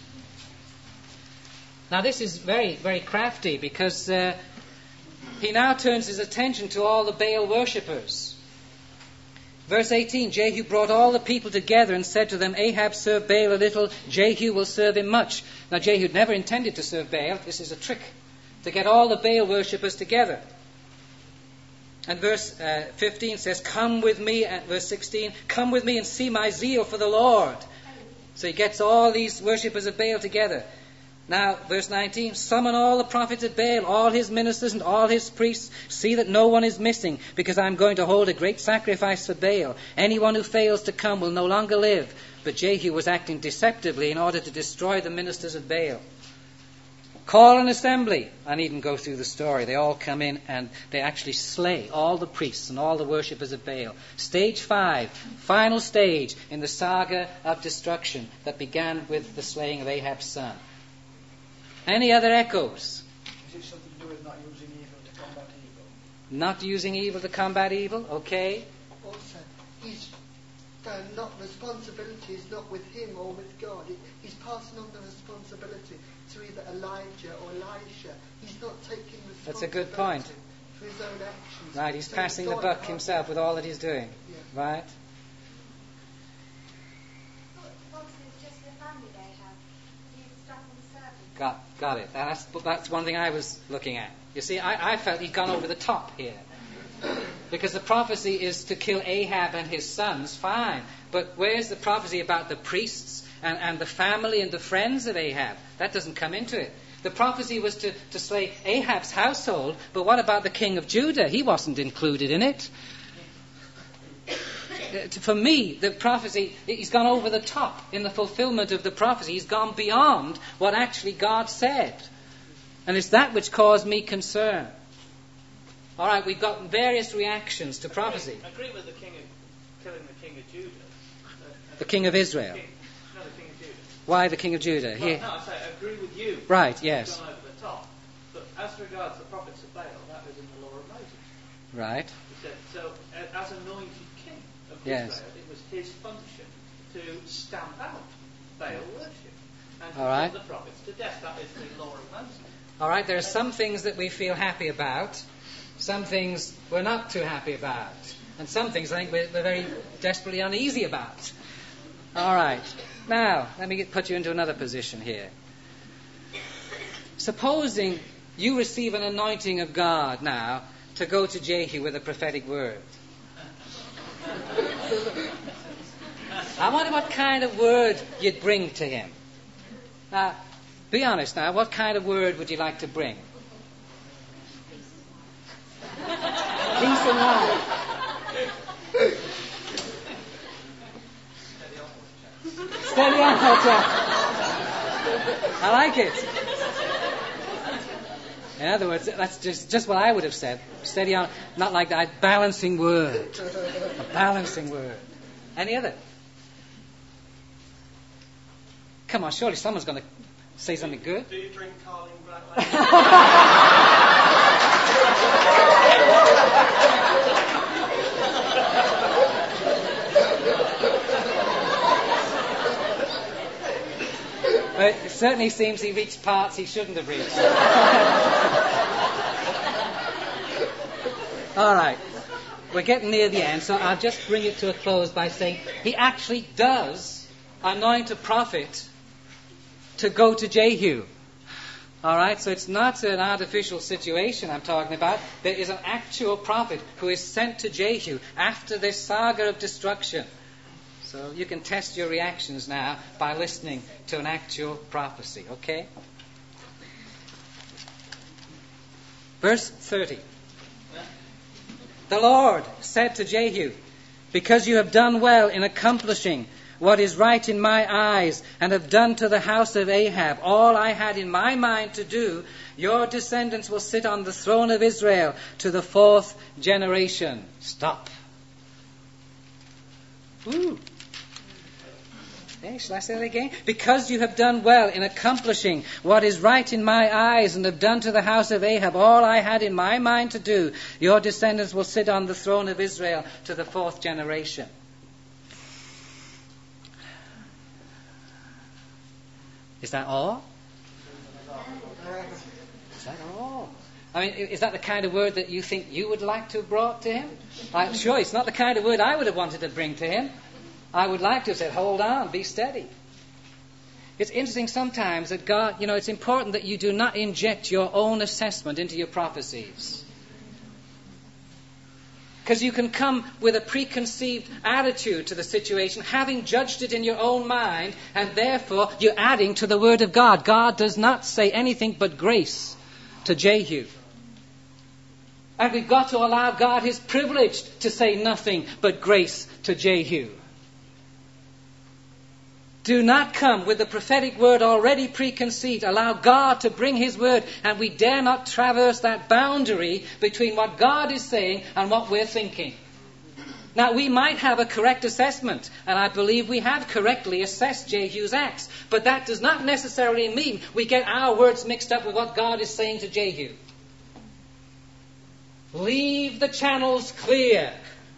Now this is very, very crafty because uh, he now turns his attention to all the Baal worshippers. Verse eighteen, Jehu brought all the people together and said to them, Ahab served Baal a little, Jehu will serve him much. Now Jehu never intended to serve Baal. This is a trick to get all the Baal worshippers together. And verse uh, fifteen says, come with me, and verse sixteen, come with me and see my zeal for the Lord. So he gets all these worshippers of Baal together. Now, verse nineteen, summon all the prophets of Baal, all his ministers and all his priests. See that no one is missing, because I'm going to hold a great sacrifice for Baal. Anyone who fails to come will no longer live. But Jehu was acting deceptively in order to destroy the ministers of Baal. Call an assembly. I needn't go through the story. They all come in and they actually slay all the priests and all the worshippers of Baal. Stage five, final stage in the saga of destruction that began with the slaying of Ahab's son. Any other echoes? Is it something to do with not using evil to combat evil? Not using evil to combat evil, okay. Also, his uh, not responsibility is not with him or with God. He, he's passing on the responsibility to either Elijah or Elisha. He's not taking responsibility That's a good point. for his own actions. Right, he's So passing the God buck can't- himself with all that he's doing. Yeah. Right? Obviously, it's just the family they have. He's stuck in the servant. Got, got it. That's, that's one thing I was looking at. You see, I, I felt he'd gone over the top here. Because the prophecy is to kill Ahab and his sons, fine. But where's the prophecy about the priests and, and the family and the friends of Ahab? That doesn't come into it. The prophecy was to, to slay Ahab's household, but what about the king of Judah? He wasn't included in it. For me, the prophecy, he's gone over the top in the fulfillment of the prophecy. He's gone beyond what actually God said. And it's that which caused me concern. All right, we've got various reactions to prophecy. I agree with the king of killing the king of Judah. Uh, The king of Israel. King, no, the king of Judah. Why the king of Judah? Well, He, no, I say I agree with you. Right, yes. He's gone over the top. But as regards the prophets of Baal, that was in the law of Moses. right. He said, so uh, as anointed king of Yes. Israel, it was his function to stamp out Baal worship and to All right. put the prophets to death. That is the law of Moses. All right, there are some things that we feel happy about, some things we're not too happy about, and some things I think we're, we're very desperately uneasy about. All right, now let me get, put you into another position here. Supposing you receive an anointing of God now to go to Jehu with a prophetic word. I wonder what kind of word you'd bring to him. Now, be honest now, what kind of word would you like to bring? Peace and love. Steady on, Jack. I like it. In other words, that's just, just what I would have said. Steady on, not like that. Balancing word. A balancing word. Any other? Come on, surely someone's going to say something good. Do you drink Carling Black Label? But it certainly seems he reached parts he shouldn't have reached. All right. We're getting near the end, so I'll just bring it to a close by saying he actually does anoint a prophet to go to Jehu. All right, so it's not an artificial situation I'm talking about. There is an actual prophet who is sent to Jehu after this saga of destruction. So you can test your reactions now by listening to an actual prophecy, okay? Verse thirty. The Lord said to Jehu, because you have done well in accomplishing what is right in my eyes, and have done to the house of Ahab all I had in my mind to do, your descendants will sit on the throne of Israel to the fourth generation. Stop. Ooh. Okay, shall I say that again? Because you have done well in accomplishing what is right in my eyes, and have done to the house of Ahab all I had in my mind to do, your descendants will sit on the throne of Israel to the fourth generation. Is that all? Is that all? I mean, is that the kind of word that you think you would like to have brought to him? I'm sure it's not the kind of word I would have wanted to bring to him. I would like to have said, hold on, be steady. It's interesting sometimes that God, you know, it's important that you do not inject your own assessment into your prophecies. Because you can come with a preconceived attitude to the situation, having judged it in your own mind, and therefore you're adding to the Word of God. God does not say anything but grace to Jehu. And we've got to allow God his privilege to say nothing but grace to Jehu. Do not come with the prophetic word already preconceived. Allow God to bring his word, and we dare not traverse that boundary between what God is saying and what we're thinking. Now, we might have a correct assessment, and I believe we have correctly assessed Jehu's acts, but that does not necessarily mean we get our words mixed up with what God is saying to Jehu. Leave the channels clear.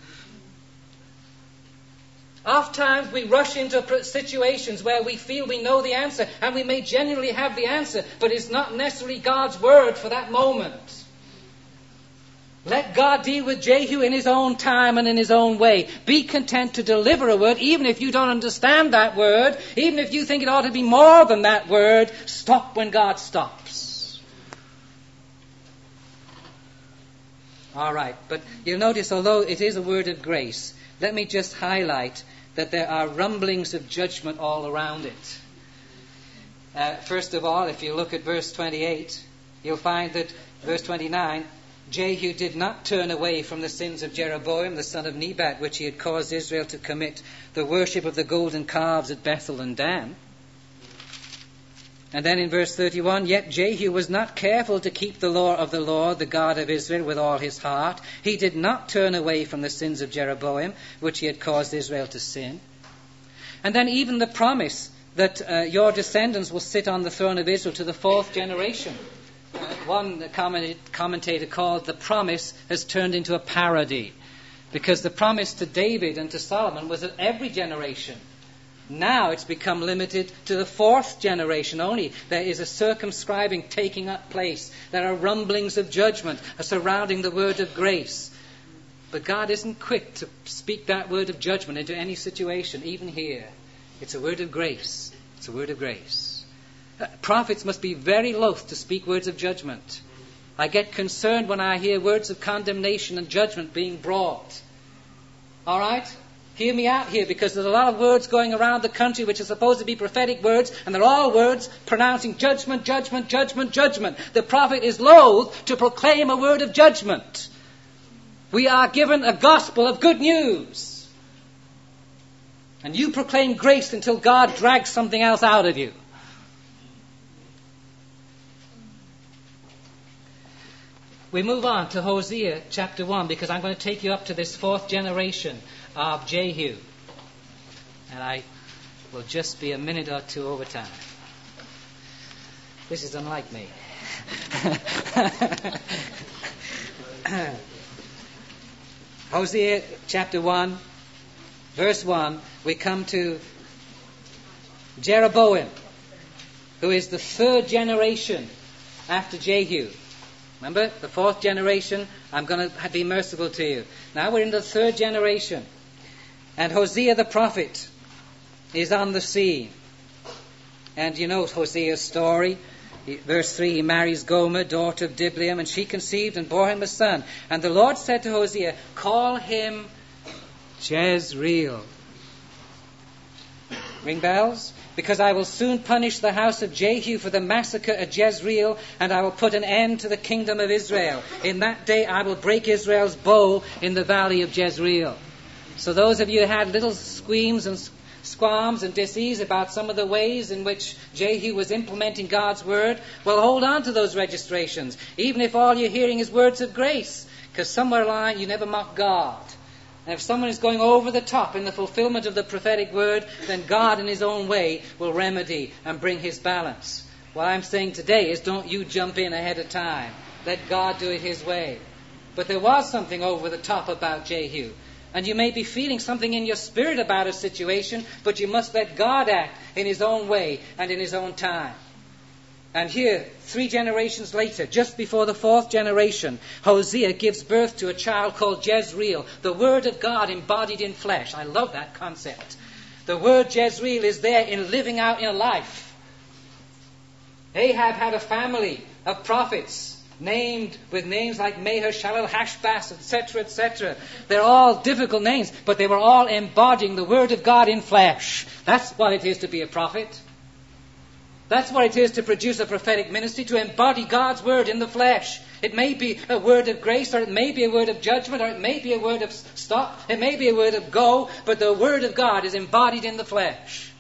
Oftentimes we rush into situations where we feel we know the answer, and we may genuinely have the answer, but it's not necessarily God's word for that moment. Let God deal with Jehu in his own time and in his own way. Be content to deliver a word, even if you don't understand that word, even if you think it ought to be more than that word. Stop when God stops. All right, but you'll notice, although it is a word of grace, let me just highlight that there are rumblings of judgment all around it. Uh, first of all, if you look at verse twenty-eight, you'll find that, verse twenty-nine, Jehu did not turn away from the sins of Jeroboam, the son of Nebat, which he had caused Israel to commit, the worship of the golden calves at Bethel and Dan. And then in verse thirty-one, yet Jehu was not careful to keep the law of the Lord, the God of Israel, with all his heart. He did not turn away from the sins of Jeroboam, which he had caused Israel to sin. And then even the promise that uh, your descendants will sit on the throne of Israel to the fourth generation. Uh, one commentator called the promise has turned into a parody, because the promise to David and to Solomon was that every generation. Now it's become limited to the fourth generation only. There is a circumscribing taking up place. There are rumblings of judgment surrounding the word of grace. But God isn't quick to speak that word of judgment into any situation, even here. It's a word of grace. It's a word of grace. Uh, prophets must be very loath to speak words of judgment. I get concerned when I hear words of condemnation and judgment being brought. All right? Hear me out here, because there's a lot of words going around the country which are supposed to be prophetic words, and they're all words pronouncing judgment, judgment, judgment, judgment. The prophet is loath to proclaim a word of judgment. We are given a gospel of good news. And you proclaim grace until God drags something else out of you. We move on to Hosea chapter one, because I'm going to take you up to this fourth generation of Jehu. And I will just be a minute or two over time. This is unlike me. Hosea chapter one, verse one, we come to Jeroboam. who is the third generation after Jehu. Remember, the fourth generation, I'm going to be merciful to you. Now we're in the third generation. And Hosea the prophet is on the scene. And you know Hosea's story. He, verse three, he marries Gomer, daughter of Diblaim, and she conceived and bore him a son. And the Lord said to Hosea, call him Jezreel. Ring bells? Because I will soon punish the house of Jehu for the massacre at Jezreel, and I will put an end to the kingdom of Israel. In that day I will break Israel's bow in the valley of Jezreel. So those of you who had little squeams and squalms and dis-ease about some of the ways in which Jehu was implementing God's word, well, hold on to those registrations, even if all you're hearing is words of grace, because somewhere along the line you never mock God. And if someone is going over the top in the fulfillment of the prophetic word, then God in his own way will remedy and bring his balance. What I'm saying today is don't you jump in ahead of time. Let God do it his way. But there was something over the top about Jehu. And you may be feeling something in your spirit about a situation, but you must let God act in his own way and in his own time. And here, three generations later, just before the fourth generation, Hosea gives birth to a child called Jezreel, the Word of God embodied in flesh. I love that concept. The word Jezreel is there in living out in life. Ahab had a family of prophets, named with names like Maher-shalal-hash-baz, et cetera, et cetera. They're all difficult names, but they were all embodying the Word of God in flesh. That's what it is to be a prophet. That's what it is to produce a prophetic ministry, to embody God's word in the flesh. It may be a word of grace, or it may be a word of judgment, or it may be a word of stop, it may be a word of go, but the word of God is embodied in the flesh.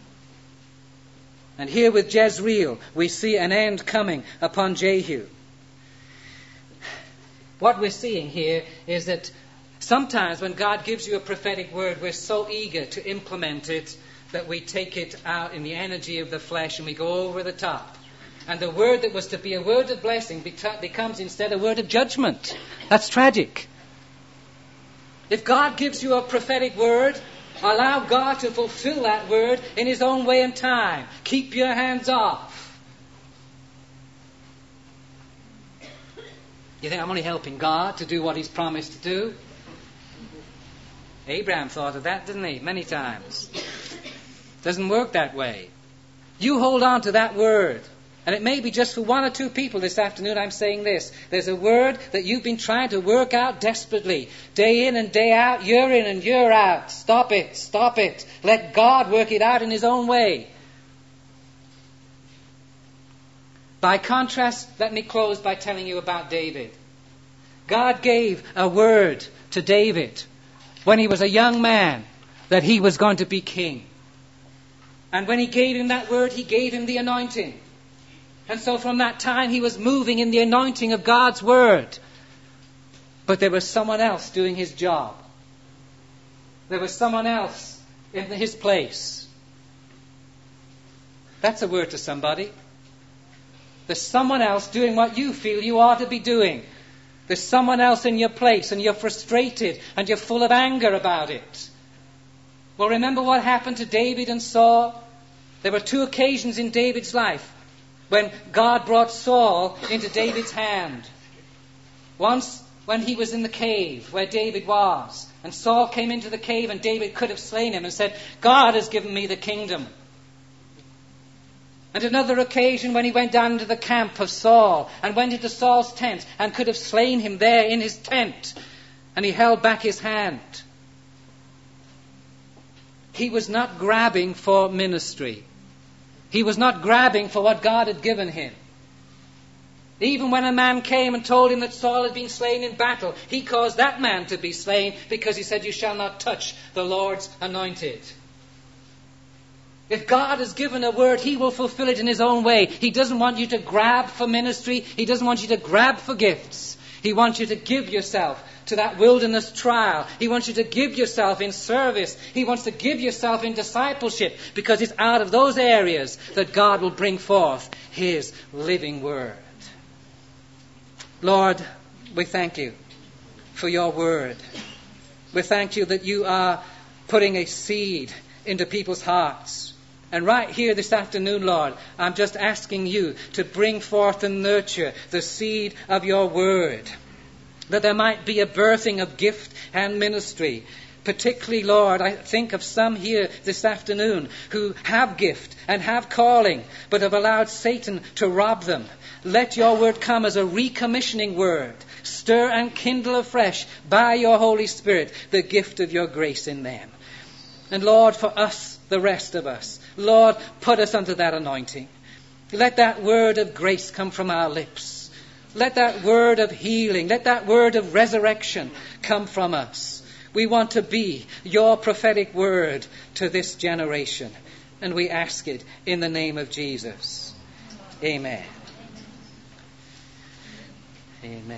And here with Jezreel, we see an end coming upon Jehu. What we're seeing here is that sometimes when God gives you a prophetic word, we're so eager to implement it that we take it out in the energy of the flesh and we go over the top. And the word that was to be a word of blessing becomes instead a word of judgment. That's tragic. If God gives you a prophetic word, allow God to fulfill that word in his own way and time. Keep your hands off. You think I'm only helping God to do what he's promised to do? Abraham thought of that, didn't he? Many times. Doesn't work that way. You hold on to that word. And it may be just for one or two people this afternoon I'm saying this. There's a word that you've been trying to work out desperately. Day in and day out, year in and year out. Stop it, stop it. Let God work it out in his own way. By contrast, let me close by telling you about David. God gave a word to David when he was a young man that he was going to be king. And when he gave him that word, he gave him the anointing. And so from that time, he was moving in the anointing of God's word. But there was someone else doing his job. There was someone else in his place. That's a word to somebody. There's someone else doing what you feel you ought to be doing. There's someone else in your place, and you're frustrated, and you're full of anger about it. Well, remember what happened to David and Saul? There were two occasions in David's life when God brought Saul into David's hand. Once when he was in the cave where David was, and Saul came into the cave and David could have slain him and said, God has given me the kingdom. And another occasion when he went down into the camp of Saul and went into Saul's tent and could have slain him there in his tent, and he held back his hand. He was not grabbing for ministry. He was not grabbing for what God had given him. Even when a man came and told him that Saul had been slain in battle, he caused that man to be slain because he said, you shall not touch the Lord's anointed. If God has given a word, he will fulfill it in his own way. He doesn't want you to grab for ministry. He doesn't want you to grab for gifts. He wants you to give yourself to that wilderness trial. He wants you to give yourself in service. He wants to give yourself in discipleship, because it's out of those areas that God will bring forth his living word. Lord, we thank you for your word. We thank you that you are putting a seed into people's hearts. And right here this afternoon, Lord, I'm just asking you to bring forth and nurture the seed of your word, that there might be a birthing of gift and ministry. Particularly, Lord, I think of some here this afternoon who have gift and have calling, but have allowed Satan to rob them. Let your word come as a recommissioning word. Stir and kindle afresh by your Holy Spirit the gift of your grace in them. And Lord, for us, the rest of us, Lord, put us under that anointing. Let that word of grace come from our lips. Let that word of healing, let that word of resurrection come from us. We want to be your prophetic word to this generation. And we ask it in the name of Jesus. Amen. Amen.